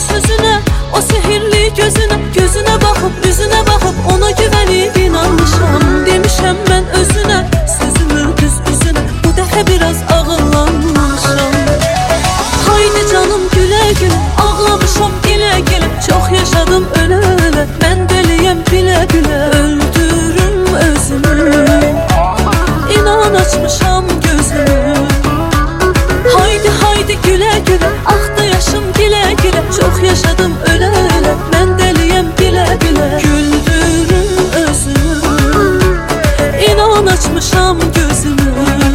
sözüne, o sehirli gözüne, gözüne bakıp, üzüne bakıp ona güvenip inanmışam. Demişəm mən özünə, sözümü düz üzünə, bu dəfə biraz ağıllanmışam. Haydi canım gülə gülə, ağlamışam gilə gilə, çox yaşadım ölə ölə, mən deliyəm bilə bilə, öldürüm özümü, inan açmışam gözümü. Haydi haydi gülə gülə, axdı yaşım gilə gilə, çox yaşadım ölə ölə, mən deliyəm bilə bilə, güldürüm özümü, inan açmışam gözümü.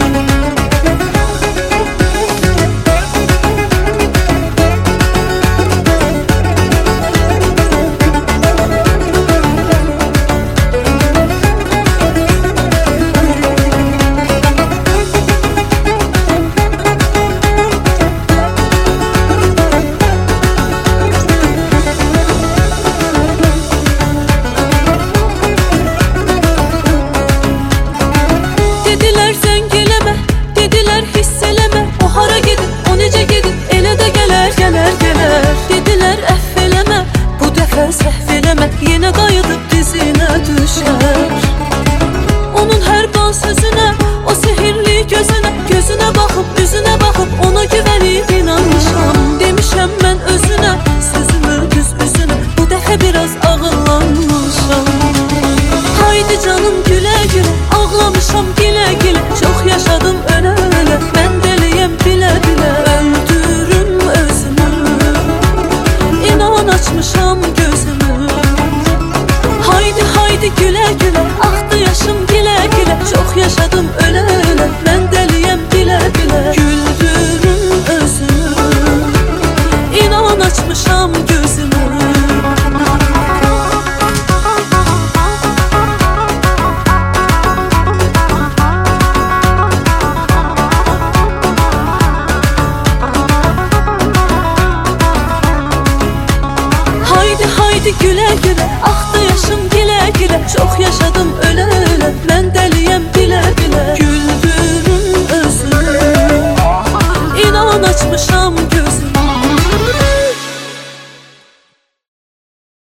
Səhv eləmə, yenə qayıdıb dizinə düşər. Onun hər bal sözünə, o sehirli gözünə, gözünə baxıb, üzünə baxıb ona güvenib inanmışam. Demişəm mən özünə, sözümü düz üzünə, bu dəfə biraz ağıllanmışam. Haydi canım gülə gülə, ağlamışam gilə gilə, çox yaşadım ölə ölə, mən deliyəm bilə bilə, öldürüm özümü, inan açmışam gözümü. Haydi haydi gülə gülə, axdı yaşım gilə gilə, çox yaşadım ölə ölə, mən deliyəm bilə bilə, güldürüm özümü, inan açmışam gözümü. Haydi haydi gülə gülə, axdı yaşım gilə gilə, çox yaşadım